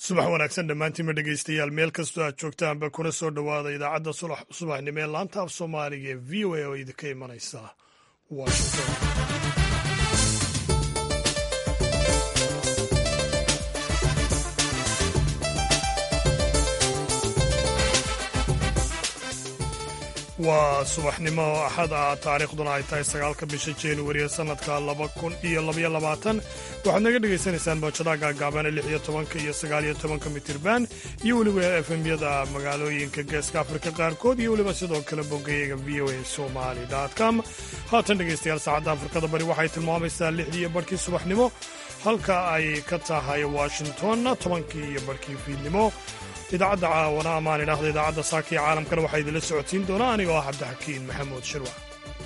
subax wanaagsan dhammaantiinma dhegaystayaal meel kastoo aad joogtaanba kuna soo dhowaada idaacadda subaxnimo ee laanta af soomaaliga ee v o a oo idinka imanaysa washington. waa subaxnimo axad ah taariikhduna ay tahay 9 bisha januari ee sannadka 2022 waxaad naga dhegaysanaysaan mawjadaha gaagaaban 16 iyo 19 mitirban iyo weliba efemyada magaalooyinka geeska afrika qaarkood iyo weliba sidoo kale boggayaga v o a somali.com. haatan dhegaystayaal saacadda afrikada bari waxay tilmaamaysaa 6:00 subaxnimo halka ay ka tahay washington 10:00 fiidnimo. idaacadda caawana amaan idhaahda idaacadda saaka iyo caalamkana waxaa idinla socodsiin doonaa anigoo ah cabdixakiin maxamuud shirwac.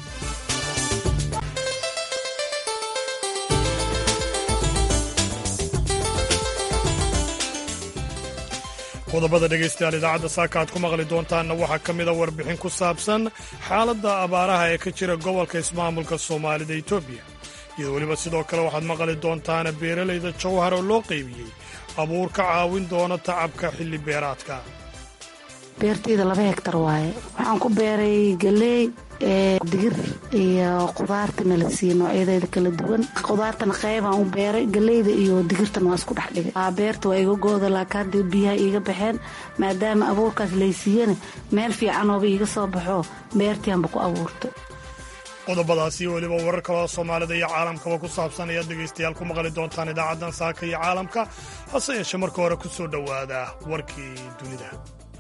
qodobada dhegaystayaal idaacadda saaka aad ku maqli doontaanna waxaa ka mida warbixin ku saabsan xaaladda abaaraha ee ka jira gobolka ismaamulka soomaalida etoobiya iyo weliba sidoo kale waxaad maqli doontaana beeralayda jawhar oo loo qaybiyey abuur ka caawin doona tacabka xilli beeraadka. beertayda 2 hektar waaye waxaan ku beeray galley digir iyo qudaarta melasiin noocyadeeda kala duwan. qudaartana qaybaan u beeray, galleyda iyo digirtana waa isku dhex dhigay. beerta waa iga gooda laakiin haddii biyaha iiga baxeen maadaama abuurkaas laysiiyana meel fiican ooba iiga soo baxo beertianba ku abuurtay. qodobadaasi iyo weliba warar kaloo soomaalida iyo caalamkaba ku saabsan ayaad dhegaystayaal ku maqli doontaan idaacaddan saaka iyo caalamka. hase yeeshee marka hore ku soo dhowaada warkii dunida.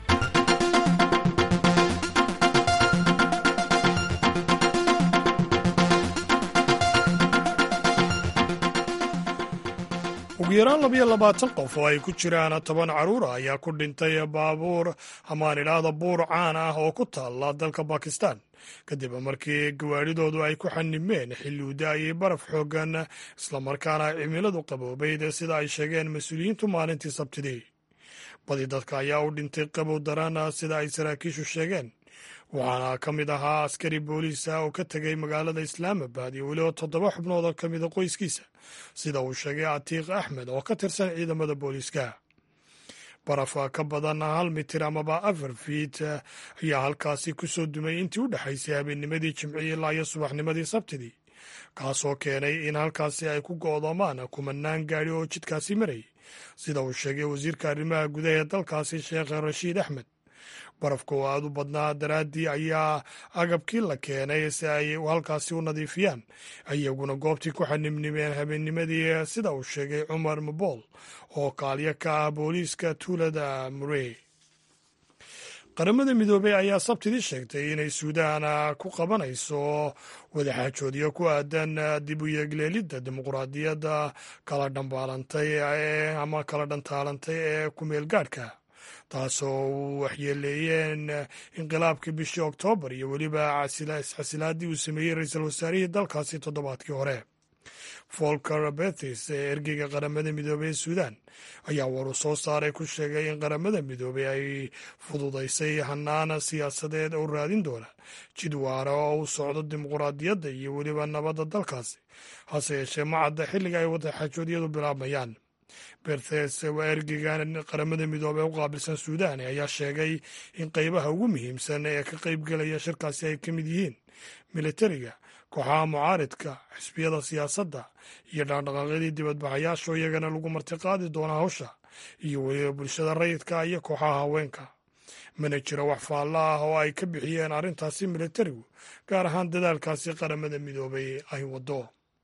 ugu yaraan 22 qof oo ay ku jiraan 10 carruura ayaa ku dhintay baabuur amaan idhaahda buur caan ah oo ku taalla dalka bakistan kadib markii gawaadhidoodu ay ku xanimeen xilli u da'ayay baraf xooggan islamarkaana cimiladu qaboobayd sida ay sheegeen mas-uuliyiintu maalintii sabtidii. badi dadka ayaa u dhintay qabow daran sida ay saraakiishu sheegeen, waxaana ka mid ahaa askari booliisa oo ka tegay magaalada islaamabad iyo weliba 7 xubnood oo ka mida qoyskiisa, sida uu sheegay atiiq axmed oo ka tirsan ciidamada booliiska. baraf ka badan 1 mitir amaba 4 fiit ayaa halkaasi ku soo dumay intii u dhexaysay habeennimadii jimcihii ilaa iyo subaxnimadii sabtidii, kaasoo keenay in halkaasi ay ku go'doomaan kumanaan gaadhi oo jidkaasi marayay, sida uu sheegay wasiirka arrimaha gudaha ee dalkaasi sheekh rashiid axmed. barafka oo aad u badnaa daraaddii ayaa agabkii la keenay si ay halkaasi u nadiifiyaan iyaguna goobtii ku xanimnimeen habeennimadii, sida uu sheegay cumar mabool oo kaalyo ka ah booliiska tuulada murey. qaramada midoobey ayaa sabtidii sheegtay inay suudaan ku qabanayso wadaxaajoodyo ku aadan dib u yeegleelidda dimuqraadiyadda kala dhantaalantay ee ku meel gaadhka, taasoo u waxyeeleeyeen inqilaabkii bishii oktoobar iyo weliba isxasilaaddii uu sameeyey ra-iisul wasaarihii dalkaasi toddobaadkii hore. volker bethis ee ergeyga qaramada midoobey ee suudaan ayaa waru soo saaray ku sheegay in qaramada midoobey ay fududaysay hanaan siyaasadeed oo raadin doona jid waara oo u socdo dimuqraadiyadda iyo weliba nabadda dalkaasi, hase yeeshee ma cadda xilliga ay wadaxaajoodyadu bilaabmayaan. berthes waa ergeygan qaramada midoobey u qaabilsan suudaan ayaa sheegay in qaybaha ugu muhiimsan ee ka qaybgelaya shirkaasi ay ka mid yihiin militariga, kooxaha mucaaridka, xisbiyada siyaasadda iyo dhaqdhaqaaqyadii dibadbaxayaasho iyagana lagu martiqaadi doona hawsha, iyo weliba bulshada rayidka iyo kooxaha haweenka. mana jiro wax faallo ah oo ay ka bixiyeen arrintaasi militarigu, gaar ahaan dadaalkaasi qaramada midoobey ay waddo.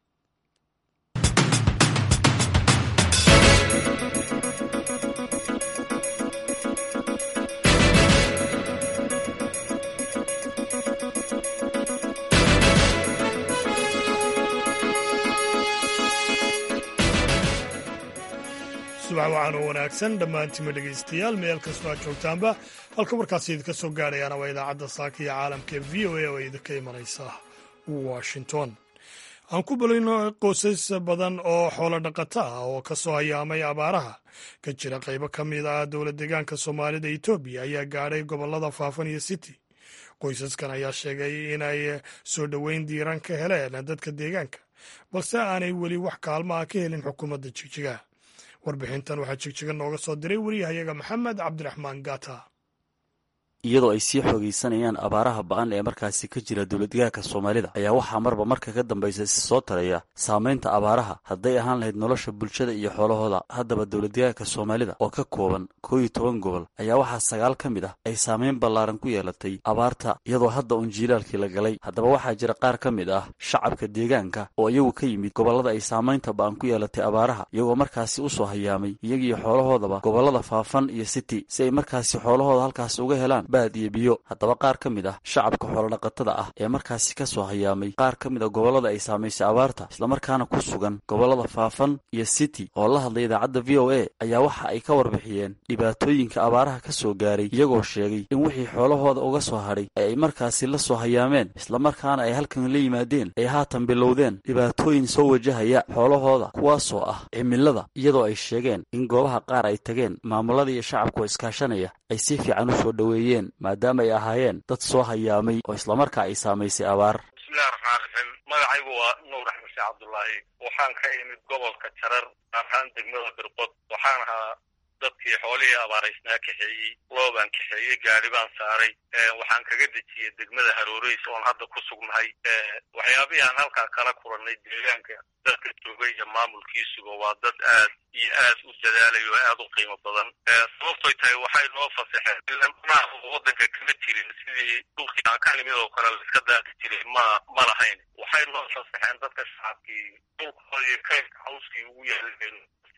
subax waxaan oo wanaagsan dhammaantiinma dhegaystayaal meel kastoo aad joogtaanba halka markaasi idinka soo gaadhayaana waa idaacadda saaka iyo caalamka ee v o a oo idinka imanaysa washington. aan ku balayno qoysas badan oo xoolo dhaqato ah oo ka soo hayaamay abaaraha ka jira qaybo ka mid ah dowlad deegaanka soomaalida etoobiya ayaa gaadhay gobollada faafan iyo city. qoysaskan ayaa sheegay inay soo dhoweyn diiran ka heleen dadka deegaanka, balse aanay weli wax kaalmo ah ka helin xukuumadda jigjiga. warbixintan waxaa jigjiga nooga soo diray wariyahayaga maxamed cabdiraxmaan gaata. iyadoo ay sii xoogaysanayaan abaaraha ba'an ee markaasi ka jira dowladgaarka Soomaalida ayaa waxaa marba marka ka dambaysa soo taraya saameynta abaaraha hadday ahaan lahayd nolosha bulshada iyo xoolahooda. haddaba dowladgaarka Soomaalida oo ka kooban 11 gobol ayaa waxaa 9 ka mid ah ay saameyn ballaaran ku yeelatay abaarta iyadoo hadda jiilaalkii la galay. haddaba waxaa jira qaar ka mid ah shacabka deegaanka oo iyagu ka yimid gobolada ay saameynta ba'an ku yeelatay abaaraha iyagoo markaasi u soo hayaamay iyagiyo xoolahoodaba gobolada Faafan iyo City si ay markaasi xoolahooda halkaas uga helaan baad iyo biyo. haddaba qaar ka mid ah shacabka xoolo-dhaqatada ah ee markaasi ka soo hayaamay qaar ka mid ah gobolada ay saameysay abaarta isla markaana ku sugan gobolada Faafan iyo City oo la hadlay idaacadda VOA ayaa waxa ay ka warbixiyeen dhibaatooyinka abaaraha ka soo gaaray iyagoo sheegay in wixii xoolahooda uga soo hadhay ay markaasi la soo hayaameen isla markaana ay halkan la yimaadeen ay haatan bilowdeen dhibaatooyin soo wajahaya xoolahooda kuwaasoo ah cimilada iyadoo ay sheegeen in goobaha qaar ay tageen maamulada iyo shacabka iskaashanaya ay si fiican u soo dhaweeyeen maadaama ay ahaayeen dad soo hayaamay oo isla markaa ay saamaysay abaar. bismillahi raxmaani raxiim magacaygu waa nuur axmed sheekh cabdullaahi waxaan ka imid gobolka jarar ahaan degmada birqod waxaan ahaa dadkii xoolihii abaaraysnaa kaxeeyey loobaan kaxeeyey gaari baan saaray waxaan kaga dejiyey degmada Harooreysa oon hadda ku sugnahay waxyaabihii aan halkaa kala kulannay deegaanka dadka joogay iyo maamulkiisuba waa dad aad iyo aad u dadaalayo oo aad u qiimo badan sababtooy tahay waxay noo fasaxeen ilmaha waddanka kama jirin sidii dhulkii aan ka nimid oo kale la iska daaqi jiray ma lahayn waxay noo fasaxeen dadka shacabkii dhulkoodii kaydka cawskii ugu yaaleen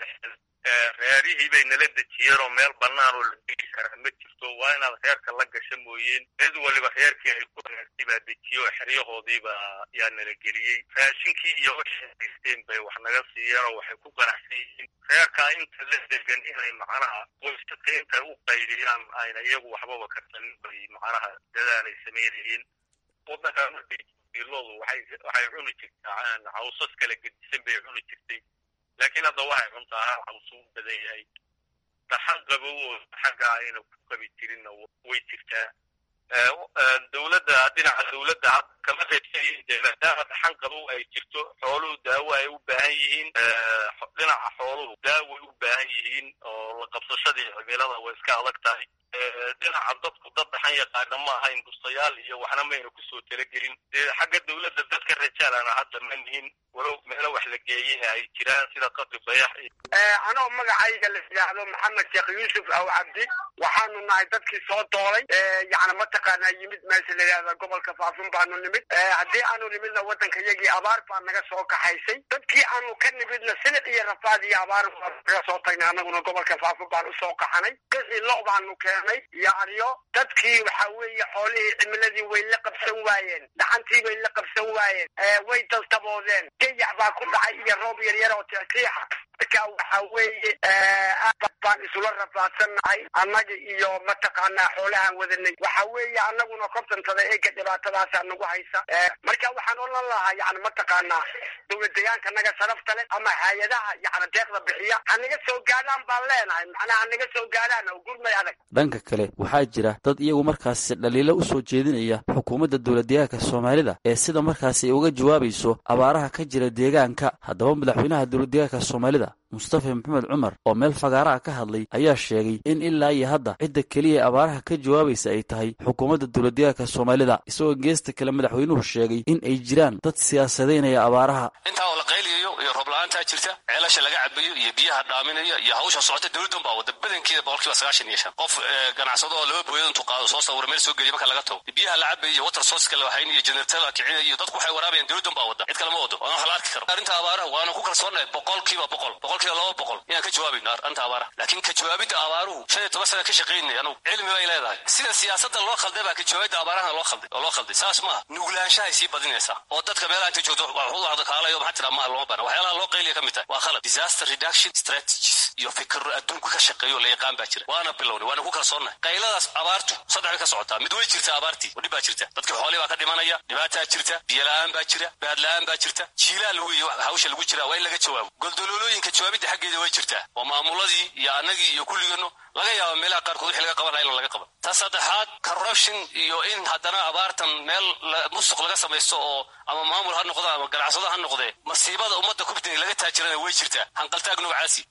reerihii bay nala dejiyeen oo meel bannaan oo la degi karaa ma jirto waa inaad reerka la gasho mooyeen cid waliba reerkii ay ku reertay baa dejiye oo xeryahoodiiba yaa nala geliyey raashinkii iyo waxay haysteen bay wax naga siiyeen oo waxay ku ganacsan yihiin reerkaa inta la degan inay macnaha qoysaska intay u qaydiyaan ayna iyagu waxbaba karsanin bay macnaha dadaalay samaynayeen waddankaa markay iloodu waxay cuni jirtaa cawsas kala gedisan bay cuni jirtay laakiin hadda waxay cuntaa cawsu u badan yahay dhaxan qabow oo xagga ayna ku qabi jirinna way jirtaa dowladda dhinaca dowladda kama reebsanyihiin maadaama dhaxan qabow ay jirto xooluhu daawo ay u baahan yihiin dhinaca xooluhu daaway u baahan yihiin oo la qabsashadii cimilada way iska adag tahay dhinaca dadku dad dhaxan yaqaana ma ahayn bustayaal iyo waxna mayna kusoo talagelin xagga dowladda dadka rajaalana hadda ma nihin walow meelo wax la geeyey ay jiraan sida qadri bayax anoo magacayga la yidhaahdo maxamed sheekh yuusuf aw cabdi waxaanu nahay dadkii soo doolay yani mataqaanaa yimid meesha la yidhahda gobolka Faafan baanu nimid haddii aanu nimidna waddanka iyagii abaar baa naga soo kaxaysay dadkii aanu ka nimidna silic iyo rafaad iyo abaar naga soo tagnay annaguna gobolka Faafan baan usoo qaxanay qixii lo baanu keenay iyo aryo dadkii waxa weeye xoolihii cimiladii way la qabsan waayeen dhaxantii bay la qabsan waayeen way daltaboodeen gayax baa ku dhacay iyo roob yar yar oo tiixa marka waxa weeye baan isula rafaadsannahay annaga iyo mataqaanaa xoolahaan wadanay waxa weeye annaguna kobtantada eega dhibaatadaasa nagu haysa marka waxaan odhan lahaa yani mataqaanaa dowlad deegaanka naga sharafta leh ama hay-adaha yani deeqda bixiya hanaga soo gaadhaan baan leenahay macnaha hanaga soo gaadhaan oo gurmay adag. dhanka kale waxaa jira dad iyagu markaasi dhaliilo u soo jeedinaya xukuumadda dowladdeegaanka Soomaalida ee sida markaasi ay uga jawaabayso abaaraha ka jira deegaanka. haddaba madaxweynaha dowladdeegaanka Soomaalida Mustafa Maxamed Cumar oo meel fagaaraha ka hadlay ayaa sheegay in ilaa iyo hadda cidda kaliya abaaraha ka jawaabaysa ay tahay xukuumadda dowladdeegaanka Soomaalida isagoo geesta kale madaxweynuhu sheegay in ay jiraan dad siyaasadeynaya abaaraha intaa oo la qayliyo iyo roob la'aanta jirta ceelasha laga cabayo iyo biyaha dhaaminaya iyo hawsha socota dowladdan baa wada badankeeda 95% qof ganacsado oo laba booyad intuu qaado soo sawir meel soo geliyo marka laga tago biyaha la cabayo water source kale waxay iyo generator kicina iyo dadku waxay waraabeen dowladdan baa wada cid kale ma wado waana la arki karo arrinta abaaraha waana ku kalsoonahay 100% inaan ka jawaabin anta abaaraha laakiin ka jawaabida abaaruhu 15 sano ka shaqeynay anu cilmi bay leedahay sida siyaasadda loo khalday baa ka jawaabida abaaraha loo khalday saas ma nuglaanshaha si badinaysa oo dadka meelaha inta joogto waxa wada kaalayo maxaa tira ma loo bana waxyaalaha loo qayliyo ka mid tahay waa khalad disaster reduction strategies iyo fikir adduunka ka shaqeeyo la yaqaan baa jira waana bilowni waana ku kalsoonahay qayladaas abaartu saddex ka socota mid way jirta abaartii oo dhibaa jirta dadka xoolaha baa ka dhimanaya dhibaataa jirta biyo la'aan baa jira baad la'aan baa jirta jiilaal weeye hawsha lagu jira waa in laga jawaabo goldololooyinka jawaabida xaggeeda way jirtaa waa maamuladii iyo annagii iyo kulligeenno laga yaabo meelaha qaarkood wixii laga qaban lahaa in laga qaban ta saddexaad corruption iyo in haddana abaartan meel musuq laga samaysto oo ama maamul ha noqdo ama ganacsado ha noqdee masiibada ummadda kubtay laga taajirana way jirtaa hanqaltaag noocaasi iyo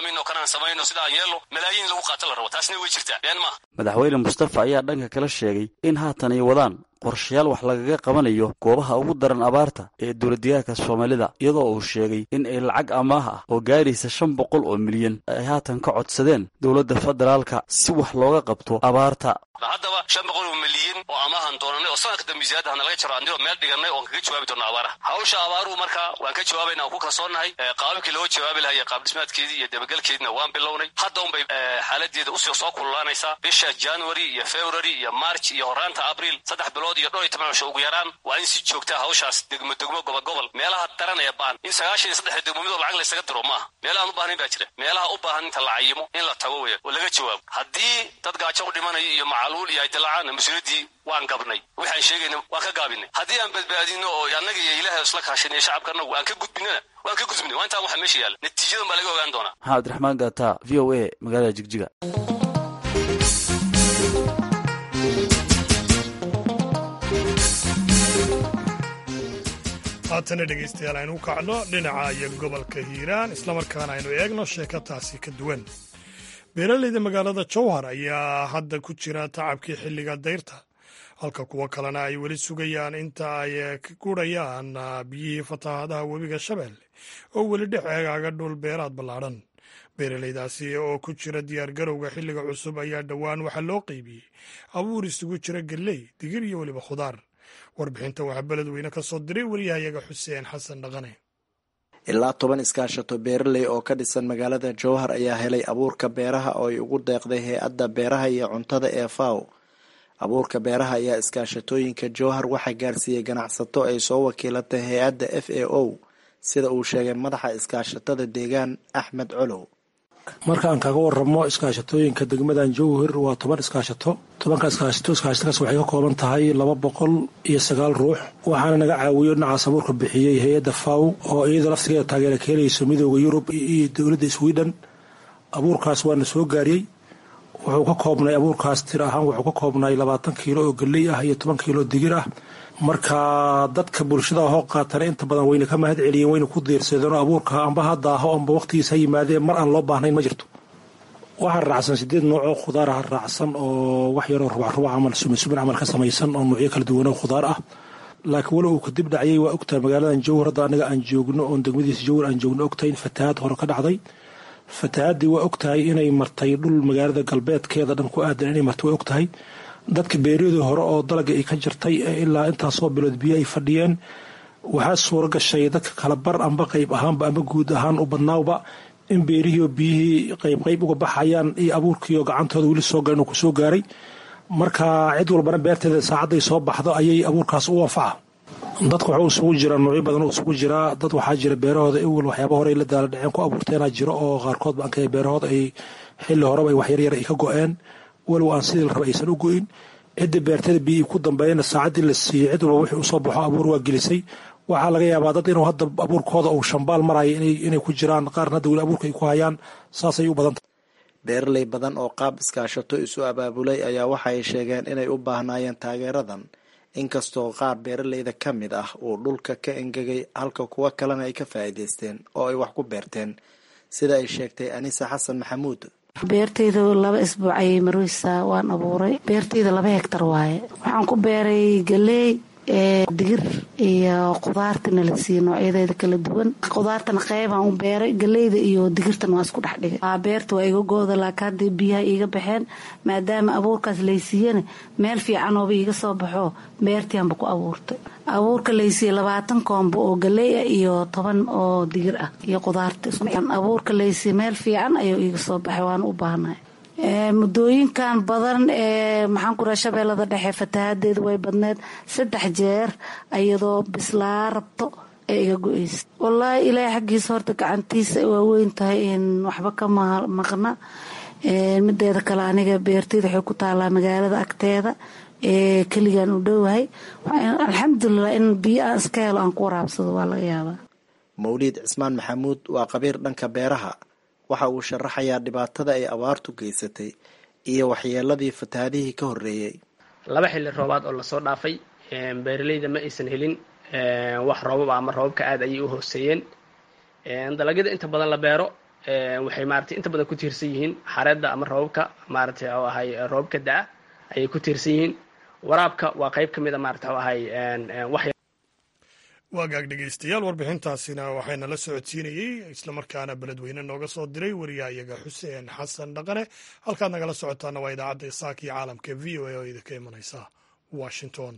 dhaamino kanaan samayno sidaan yeelno malaayiin lagu qaato la rabo taasna way jirtaa been maaha madaxweyne mustafa ayaa dhanka kala sheegay in haatan ay wadaan qorshayaal wax lagaga qabanayo goobaha ugu daran abaarta ee dowladdeegaanka Soomaalida iyadoo uu sheegay in ay lacag amaah ah oo gaaraysa 500 oo milyan ay haatan ka codsadeen dowladda federaalka si wax looga qabto abaarta haddaba 500 milyan oo amaahan doonanay oo sanadka dambe ziyadana laga jaro andiro meel dhiganay oo kaga jawaabi doona abaaraha hawsha abaaruhu marka waan ka jawaabaynaa ku kalsoonahay qaabkii loo jawaabi lahaa qaab dhismaadkeedii iyo dabagalkeedina waan bilownay hadda bay xaaladeeda u soo kululaanaysaa bisha January iyo February iyo March iyo horaanta April 3 bilood iyo 12 ugu yaraan waa in si joogta hawshaas degmo gobol meelaha daran ee baan in 93 degmo mid lacag la isaga diro maaha meelaha u baahan baa jira meelaha u baahan inta la cayimo in la tago weeyo oo laga jawaabo haddii dad gaajo u dhimanayo iyo macaluul iyo dilacaan mas'uuliyadii waan gabnay waxaan sheegayna waan ka gaabinay haddii aan badbaadino oo annaga iyo ilaahay isla kaashanay shacabkana waan ka gudbinaa waa intaan waxa meesha yaala natiijada ma laga ogaan doonaa Cabdiraxmaan Gata VOA magaalada Jigjiga haatana dhegaystayaal aynu u kacno dhinaca iyo gobolka Hiiraan islamarkaana aynu eegno sheekataasi ka duwan beeralayda magaalada Jowhar ayaa hadda ku jira tacabkii xilliga dayrta halka kuwa kalena ay weli sugayaan inta ay ka gurayaan biyihii fatahaadaha webiga Shabeelle oo weli dhex eegaaga dhul beeraad ballaadhan beeralaydaasi oo ku jira diyaargarowga xilliga cusub ayaa dhowaan waxaa loo qaybiyey abuur isugu jira galley digir iyo weliba khudaar warbixinta waxaa beledweyne ka soo diray wariyahayaga Xuseen Xasan Dhaqane ilaa 10 iskaashato beeraley oo ka dhisan magaalada Jowhar ayaa helay abuurka beeraha oo ay ugu deeqday hay'adda beeraha iyo cuntada ee FAO abuurka beeraha ayaa iskaashatooyinka Jowhar waxa gaarsiiyay ganacsato ay soo wakiilatay hay'adda FAO sida uu sheegay madaxa iskaashatada deegaan Axmed Colow markaan kaga warramo iskaashatooyinka degmadan Jowhar waa 10 iskaashato 10 iskaashatadaas waxay ka kooban tahay 209 ruux waxaana naga caawiyo dhinaca abuurka bixiyay hay'adda FAO oo iyada laftigeeda taageero ka helayso midowga Yurub iyo dawladda Sweden abuurkaas waa soo gaariyay wuxuu ka koobnay abuurkaas tir ahaan wuxuu ka koobnay 20 kiilo oo galley ah iyo 10 kiilo digir ah marka dadka bulshada oo qaatana inta badan wayna ka mahad celiyeen wayna ku diirsadeen abuurka amba hadda amba waqtigiisa yimaadeen mar aan loo baahnayn ma jirto waxa raacsan 8 nooc oo khudaar ah raacsan oo wax yar oo rubac amal sumin amal ka samaysan oo noocyo kala duwan oo khudaar ah laakiin walow uu ka dib dhacay waa ogtaa magaaladan Jowhar anaga aan joogno oo degmadiisa Jowhar aan joogno ogtaa in fatahaad hore ka dhacday fatahaadii waa ogtahay inay martay dhul magaalada galbeedkeeda dhan ku aadan inay martay waa ogtahay dadka beeriyada hore oo dalaga ay ka jirtay ilaa intaas soo bilood biyo ay fadhiyeen waxaa suura gashay dadka kala bar amba qayb ahaanba ama guud ahaan u badnaawba in beerihii biyihii qayb uga baxayaan iyo abuurkii oo gacantooda weli soo gaareen oo ku soo gaaray marka cid walbana beerteeda saacaday soo baxdo ayay abuurkaas u anfaca dadku waxa isugu jira noocyo badan oo isugu jira dad waxaa jira beerahooda awal waxyaabo hore la daala dhaceen ku abuurteena jiro oo qaarkood baan ka beerahooda ay xilli hore ay wax yar ay ka go'een walow aan sidii la rabay aysan u go'in cidda beertada biyo ku dambeeyna saacadii la siiyay cid walba wixii u soo baxo abuur waa gelisay waxaa laga yaabaa dad inuu hadda abuurkooda uu shambaal marayo inay ku jiraan qaarna hadda weli abuurka ay ku hayaan saasay u badan beeraley badan oo qaab iskaashato isu abaabulay ayaa waxa ay sheegeen inay u baahnaayeen taageeradan inkastoo qaar beeraleyda ka mid ah uu dhulka ka engegay halka kuwa kalena ay ka faa'iidaysteen oo ay wax ku beerteen sida ay sheegtay Anisa Xasan Maxamuud beertayda 2 isbuuc ayay marweysaa waan abuuray beertayda 2 hektar waaye waxaan ku beeray galley digir iyo khudaartana la siiyay noocyadeeda kala duwan khudaartana qaybaan u beeray galleyda iyo digirtana waa isku dhex dhigay beerta waa iga gooda laakiin hadda biyaha iiga baxeen maadaama abuurkaas laysiiyana meel fiican ooba iiga soo baxo beertianba ku abuurtay abuurka laysiiyey 20 koombo oo galley ah iyo 10 oo digir ah iyo khudaarta abuurka laysiiyey meel fiican ayuu iiga soo baxay waan u baahnahay muddooyinkan badan maxaan ku rahaa Shabeellada dhexe fatahaadeedu way badneed 3 jeer iyadoo bislaa rabto ee iga go'aysa wallaahi ilaahay xaggiisa horta gacantiisa waa weyn tahay in waxba ka maqna mideeda kale aniga beertayda waxay ku taalaa magaalada agteeda kaligaan u dhowahay alxamdulilah in biyo aan iska helo aan ku waraabsado waa laga yaabaa Mawlid Cismaan Maxamuud waa qabiir dhanka beeraha waxa uu sharaxayaa dhibaatada ay abaartu geysatay iyo waxyeeladii fatahaadihii ka horeeyay 2 xilli roobaad oo la soo dhaafay beeraleyda ma aysan helin wax roobab ama roobabka aad ayay u hooseeyeen dalagyada inta badan la beero waxay maaragtay inta badan ku tiirsan yihiin xareedda ama roobabka maaragtay oo ahay roobabka da-a ayay ku tiirsan yihiin. waraabka waa qayb ka mid a maaragtay oo ahay waagaag dhegeystayaal warbixintaasina waxayna la socodsiinayey islamarkaana beledweyne nooga soo diray wariyahayaga xuseen xasan dhaqane. halkaad nagala socotaana waa idaacadda isaak iyo caalamka v o a oo idinka imanaysa washington.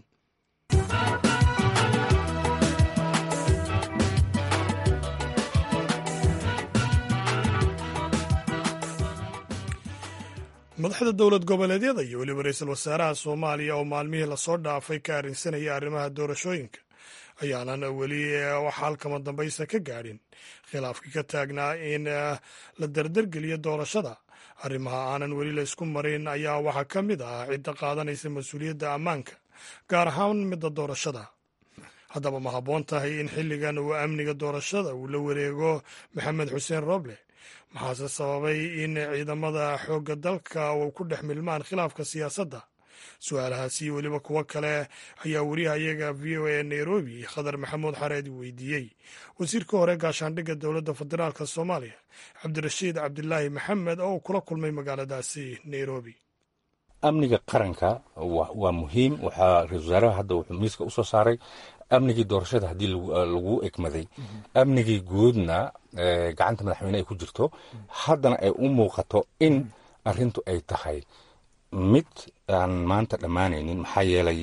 madaxda dowlad goboleedyada iyo weliba ra-iisul wasaaraha soomaaliya oo maalmihii lasoo dhaafay ka arrinsanaya arrimaha doorashooyinka ayaanan weli wax halkama dambaysa ka gaadhin khilaafkii ka taagnaa in la dardargeliyo doorashada. arrimaha aanan weli la isku marin ayaa waxaa ka mid ah cidda qaadanaysa mas-uuliyadda ammaanka, gaar ahaan midda doorashada. haddaba ma habboon tahay in xilligan uu amniga doorashada uu la wareego maxamed xuseen roble? maxaase sababay in ciidamada xoogga dalka uu ku dhex milmaan khilaafka siyaasadda? su-aalahaasi weliba kuwo kale ayaa wariyahayaga v o a nairobi khadar maxamuud xareed weydiiyey wasiirka hore gaashaandhigga dowladda federaalk soomaaliya cabdirashiid cabdilaahi maxamed oo kula kulmay magaaladaasi nairobi. amniga qaranka waa muhiim. waxaa ra-isul wasaaraha hadda wuxuu miiska usoo saaray amnigii doorashada haddii lagu egmaday, amnigii guudna gacanta madaxweyne ay ku jirto, haddana ay u muuqato in arintu ay tahay mid aan maanta dhammaanaynin. maxaa yeelay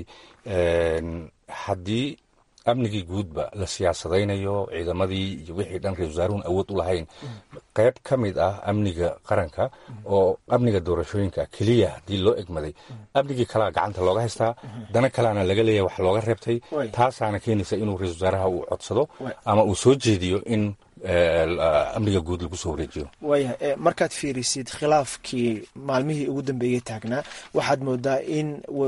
haddii amnigii guudba la siyaasadaynayo, ciidamadii iyo wixii dhan ra-isul wasaaruhun awood u lahayn, qayb ka mid ah amniga qaranka oo amniga doorashooyinka keliya haddii loo egmaday, amnigii kalea gacanta looga haystaa, dana kaleana laga leeyahay wax looga reebtay. taasaana keenaysa inuu ra-isul wasaaraha uu codsado ama uu soo jeediyo in amniga guud lagu soo wareejiyo. waaya markaad fiirisid khilaafkii maalmihii ugu dambeeyey taagnaa, waxaad moodaa in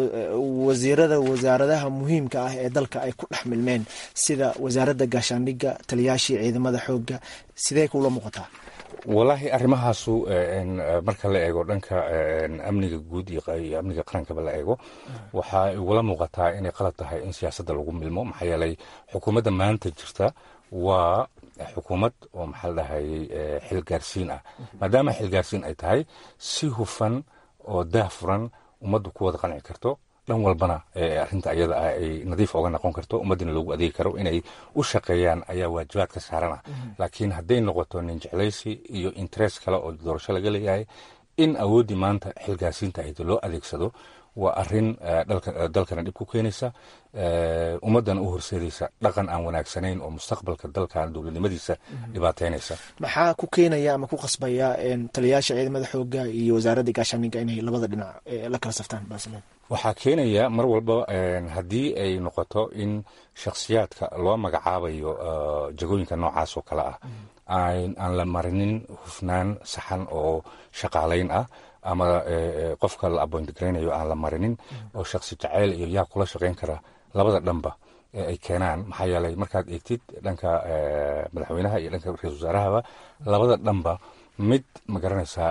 wasaaradaha muhiimka ah ee dalka ay ku dhex milmeen, sida wasaaradda gaashaandhigga, taliyaashii ciidamada xoogga. sidee kula muuqataa? walaahi arrimahaasu marka la eego dhanka amniga guud iyo amniga qarankaba la eego, waxaa igula muuqataa inay qalad tahay in siyaasadda lagu milmo. maxaa yeelay xukuumadda maanta jirta waa xukuumad oo maxaa la dhahayay xilgaarsiin ah. maadaama xilgaarsiin ay tahay, si hufan oo daahfuran ummaddu ku wada qanci karto, dhan walbana arrinta ayada ah ay nadiif oga noqon karto, ummaddina loogu adeegi karo, inay u shaqeeyaan ayaa waajibaadka saarana. laakiin hadday noqoto nin jeclaysi iyo interest kale oo doorasho laga leeyahay, in awooddii maanta xilgaarsiinta ahayd loo adeegsado, waa arin dalkana dhib ku keenaysa, ummaddana u horseedaysa dhaqan aan wanaagsanayn oo mustaqbalka dalkan dowladnimadiisa dhibaateynaysa. maxaa ku keenaya ama ku qasbaya taliyaasha ciidamada xoogga iyo wasaaradda gaashaandhigga inay labada dhinac la kala saftaan? waxaa keenaya mar walba haddii ay noqoto in shakhsiyaadka loo magacaabayo jagooyinka noocaas oo kale ah aan la marinin hufnaan saxan oo shaqaalayn ah, ama qofka la abointigaraynayo aan la marinin oo shaksi jacayl iyo yaa kula shaqayn kara labada dhanba ay keenaan. maxaa yeelay markaad eegtid dhanka madaxweynaha iyo dhanka ra-isul wasaarahaba, labada dhanba mid magaranaysaa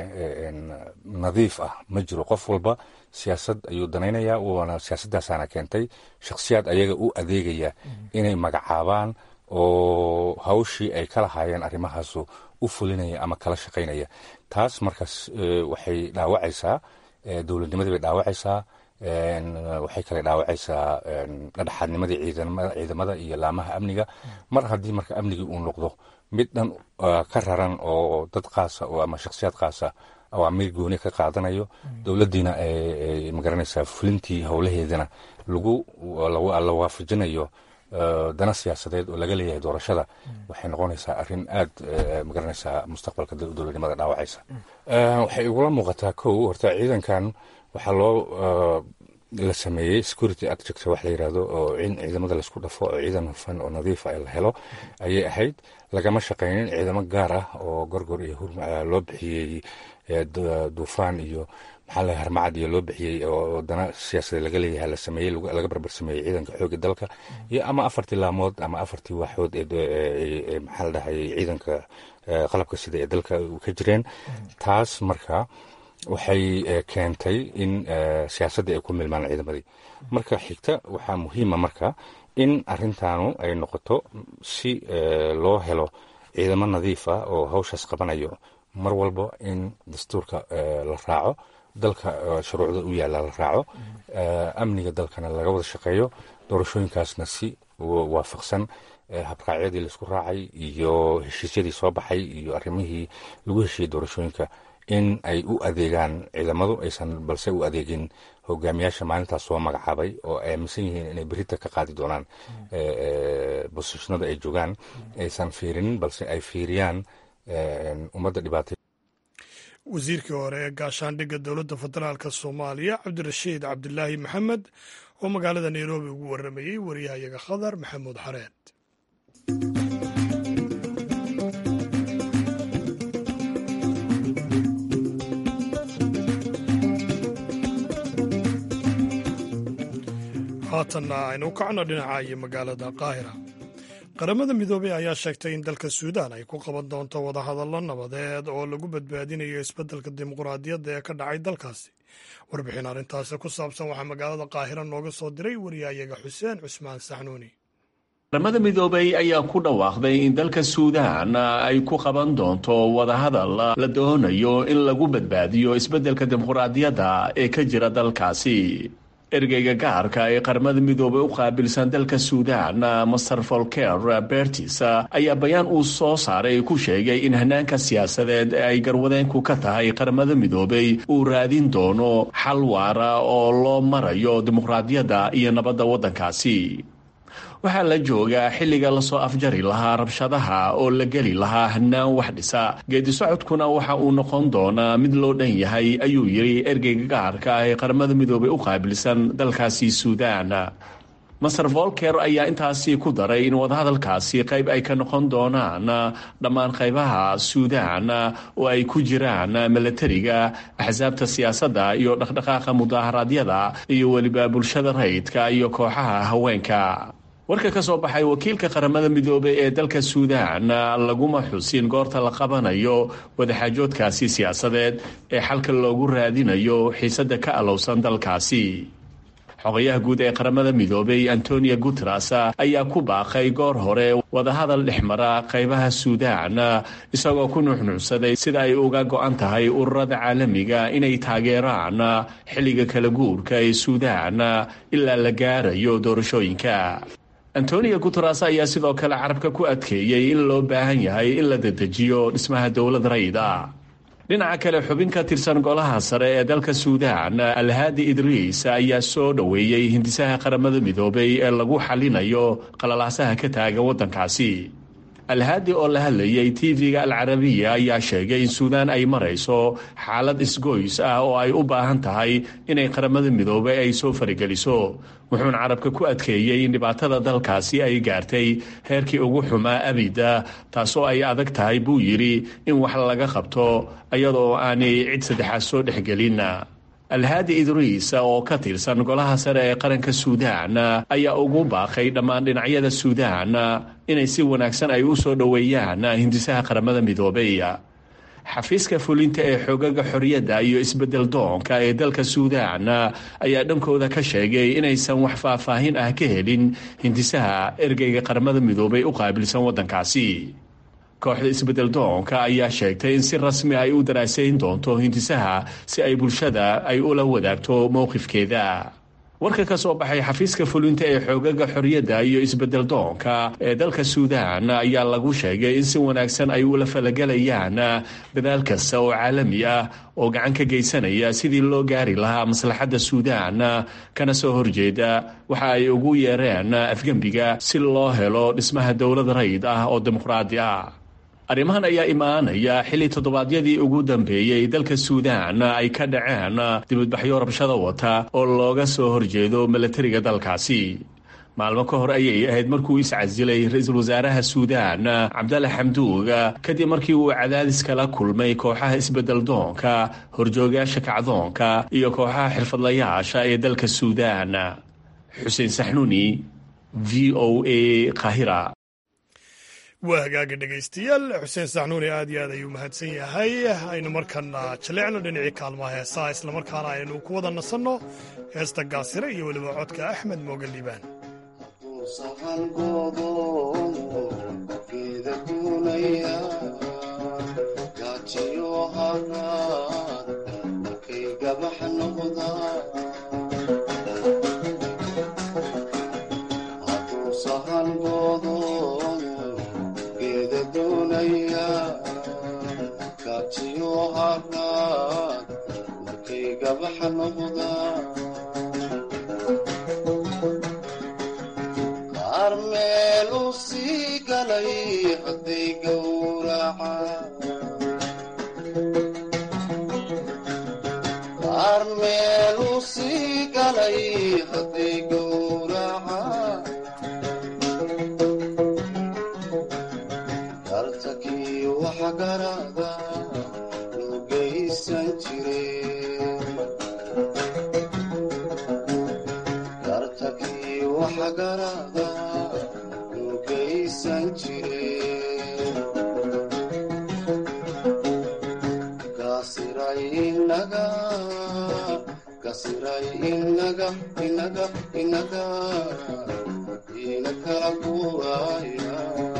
nadiif ah ma jiro. qof walba siyaasad ayuu danaynaya, waana siyaasadaasaana keentay shakhsiyaad ayaga u adeegaya inay magacaabaan oo hawshii ay ka lahaayeen arrimahaasu u fulinaya ama kala shaqaynaya. taas markaas waxay dhaawacaysaa dowladnimadii bay dhaawacaysaa, waxay kale dhaawacaysaa dhadhexaadnimadii ciidamada iyo laamaha amniga. mar haddii marka amnigii uu noqdo mid dhan ka raran oo dad qaasa ama shakhsiyaad qaasa awaamiir gooni ka qaadanayo, dowladdiina magaranaysaa fulintii howlaheedana la waafajinayo dana siyaasadeed oo laga leeyahay doorashada, waxay noqonaysaa arrin aad magaranaysaa mustaqbalka dowladnimada dhaawacaysa. waxay igula muuqataa kow horta ciidankan waxaa loo la sameeyey security adjector wax la yirahdo, oo ciidamada laisku dhafo oo ciidan hufan oo nadiifa la helo ayay ahayd. lagama shaqaynin ciidamo gaar ah oo gorgor iyo loo bixiyey duufaan iyo maxaa la harmacad iyo loo bixiyey oo dana siyaasadeed laga leeyahay la sameeyey, laga barbar sameeyey ciidanka xoogga dalka iyo ama 4 laamood ama 4 waaxood ee maxaa la dhahayay ciidanka qalabka sida ee dalka ka jireen. taas marka waxay keentay in siyaasaddii ay ku milmaan ciidamadii. marka xigta waxaa muhiima marka in arintaanu ay noqoto si loo helo ciidamo nadiif ah oo hawshaas qabanayo mar walba in dastuurka la raaco, dalka shuruucda u yaalla la raaco, amniga dalkana laga wada shaqeeyo, doorashooyinkaasna si waafaqsan habraacyadii laisku raacay iyo heshiisyadii soo baxay iyo arrimihii lagu heshiiyey doorashooyinka in ay u adeegaan ciidamadu, aysan balse u adeegin hogaamiyaasha maalintaas soo magacaabay oo ay aaminsan yihiin inay berita ka qaadi doonaan bosishnada ay joogaan, aysan fiirinin balse ay fiiriyaan ummadda dhibaatay. wasiirkii hore ee gaashaandhigga dowladda federaalk soomaaliya cabdirashiid cabdilaahi maxamed oo magaalada nairobi ugu waramayey wariyahayaga khadar maxamuud xareed. haatanna aynu kacno dhinaca iyo magaalada qaahira. qaramada midoobey ayaa sheegtay in dalka suudaan ay ku qaban doonto wadahadallo nabadeed oo lagu badbaadinayo isbeddelka dimuqraadiyadda ee ka dhacay dalkaasi. warbixin arrintaasi ku saabsan waxaa magaalada qaahira nooga soo diray wariyahayaga xuseen cusmaan saxnuuni. qaramada midoobey ayaa ku dhawaaqday in dalka suudaan ay ku qaban doonto wadahadal la doonayo in lagu badbaadiyo isbeddelka dimuqraadiyadda ee ka jira dalkaasi. ergeyga gaarka ee qaramada midoobey u qaabilsan dalka suudaan master volker bertis ayaa bayaan uu soo saaray ku sheegay in hanaanka siyaasadeed ee ay garwadeenku ka tahay qaramada midoobey uu raadin doono xal waara oo loo marayo dimuqraadiyadda iyo nabadda waddankaasi. waxaa la joogaa xilliga lasoo afjari lahaa rabshadaha oo la geli lahaa hanaan wax dhisa, geedi socodkuna waxa uu noqon doonaa mid loo dhan yahay, ayuu yidhi ergeyga gaarka ah ee qaramada midoobey u qaabilsan dalkaasi suudaan. master volker ayaa intaasi ku daray in wadahadalkaasi qayb ay ka noqon doonaan dhammaan qaybaha suudaan oo ay ku jiraan milatariga, axsaabta siyaasadda iyo dhaqdhaqaaqa mudaharaadyada iyo weliba bulshada rayidka iyo kooxaha haweenka. warka ka soo baxay wakiilka qaramada midoobey ee dalka suudaan laguma xusin goorta la qabanayo wadaxaajoodkaasi siyaasadeed ee xalka loogu raadinayo xiisadda ka alowsan dalkaasi. xogayaha guud ee qaramada midoobey antonio guteres ayaa ku baaqay goor hore wadahadal dhexmara qaybaha suudaan, isagoo ku nuuxnuucsaday sida ay uga go-an tahay ururada caalamiga inay taageeraan xilliga kala guurka ee suudaan ilaa la gaarayo doorashooyinka. antonio guteres ayaa sidoo kale carabka ku adkeeyey in loo baahan yahay in la dedejiyo dhismaha dowlad rayid ah. dhinaca kale xubin ka tirsan golaha sare ee dalka suudaan alhaadi idriis ayaa soo dhoweeyey hindisaha qaramada midoobey ee lagu xalinayo qalalaasaha ka taagan waddankaasi. alhaadi oo la hadlayay tv-ga alcarabiya ayaa sheegay in suudaan ay marayso xaalad isgoys ah oo ay u baahan tahay inay qaramada midoobey ay soo farigeliso, wuxuuna carabka ku adkeeyey in dhibaatada dalkaasi ay gaartay heerkii ugu xumaa abida, taasoo ay adag tahay buu yidhi in wax laga qabto iyadoo aanay cid saddexaad soo dhexgelin. alhaadi idriis oo ka tirsan golaha sare ee qaranka suudaan ayaa ugu baaqay dhammaan dhinacyada suudaan inay si wanaagsan ay u soo dhoweeyaan hindisaha qaramada midoobey. xafiiska fulinta ee xoogaga xorriyadda iyo isbedel doonka ee dalka suudaan ayaa dhankooda ka sheegay inaysan wax faahfaahin ah ka helin hindisaha ergeyga qaramada midoobey u qaabilsan waddankaasi. kooxda isbedel doonka ayaa sheegtay in si rasmi ay u daraasayn doonto hindisaha si ay bulshada ay ula wadaagto mowqifkeeda. warka ka soo baxay xafiiska fulinta ee xoogaga xorriyadda iyo isbedel doonka ee dalka suudaan ayaa lagu sheegay in si wanaagsan ay ula falagalayaan dadaal kasta oo caalami ah oo gacan ka geysanaya sidii loo gaari lahaa maslaxadda suudaan, kana soo horjeeda waxa ay ugu yeereen afgembiga si loo helo dhismaha dowlad rayid ah oo dimuqraadi ah. arrimahan ayaa imaanaya xilli toddobaadyadii ugu dambeeyey dalka suudaan ay ka dhaceen dibadbaxyo rabshada wata oo looga soo horjeedo milatariga dalkaasi. maalmo ka hor ayay ahayd markuu iscasilay ra-iisul wasaaraha suudaan cabdalle xamduug kadib markii uu cadaadis kala kulmay kooxaha isbedel doonka, horjoogayaasha kacdoonka iyo kooxaha xirfadlayaasha ee dalka suudaan. xuseen saxnuuni, v o a qaahira. waa hagaaga dhegaystayaal, xuseen saxnuuni aad iyo aad ayuu mahadsan yahay. aynu markana jaleecno dhinacii kaalmaha heesaha, islamarkaana aynu ku wada nasanno heesta gaasire iyo weliba codka axmed mooga liibaan. saxan goodo geeda duunaya gabax noqdaa hadduu sahan goodoomo geeda doonaya kaajiyo haraad markay gabax noqdaa qaar meeluu sii galay hadday gowracaan qaar meeluu sii galay hadday gowracaan dartakii waxa garada loo geysan jiray dartakii waxa garada loo geysan jiray kasiray inaga ina kala guuraya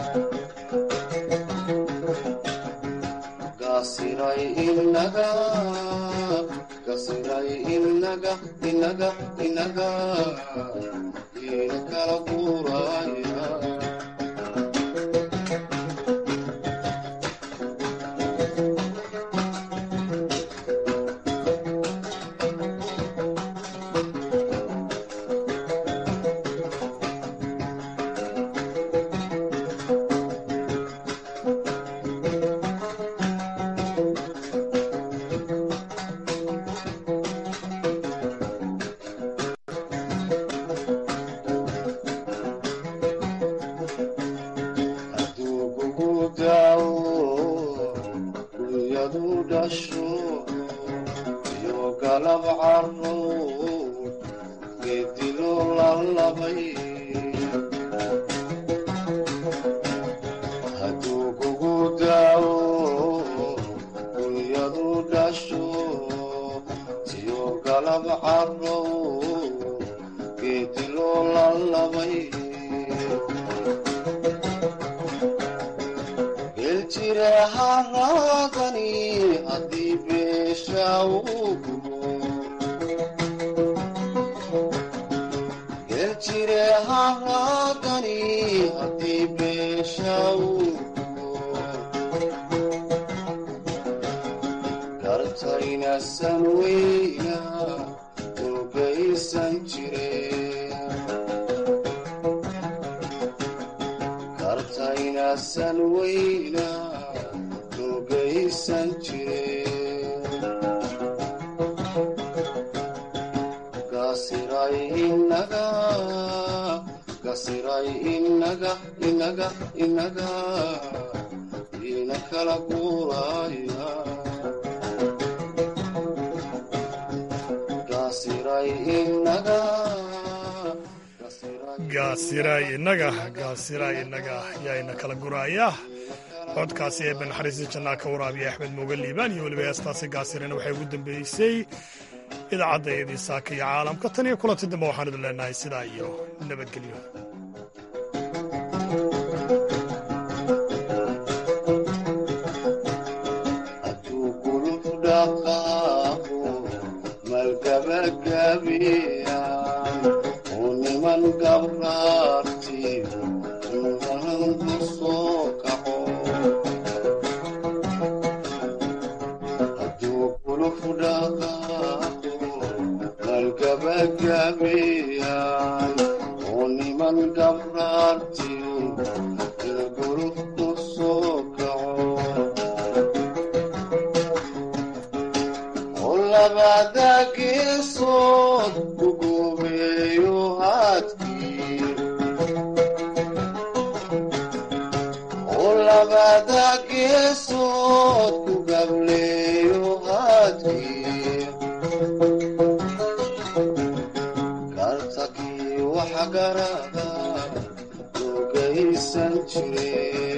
kasiray inaga ina kala guuraya gaasiray inaga yaayna kala guraaya codkaasi ee banaxariista jannaa ka waraabiya axmed mooga liibaan iyo weliba heestaasi gaasirana waxay ugu dambeysay idaacaddaeedii saaka iyo caalamka tan iyo kulanti dambe waxaan idin leenahay sidaa iyo nabadgelyo hadduu guluf dhaqaaqo malgabagaabiyaan uu niman gabraartiyo inranku soo kaco hadduu guluf dhaqaaqo malgabagaabiyaan uu niman gabraartiyo gulufku soo kaco labada geesood ugubeeyo haadkii labada geesood ku gableeyo haadkii kartakii waxa garada loo geysan jiray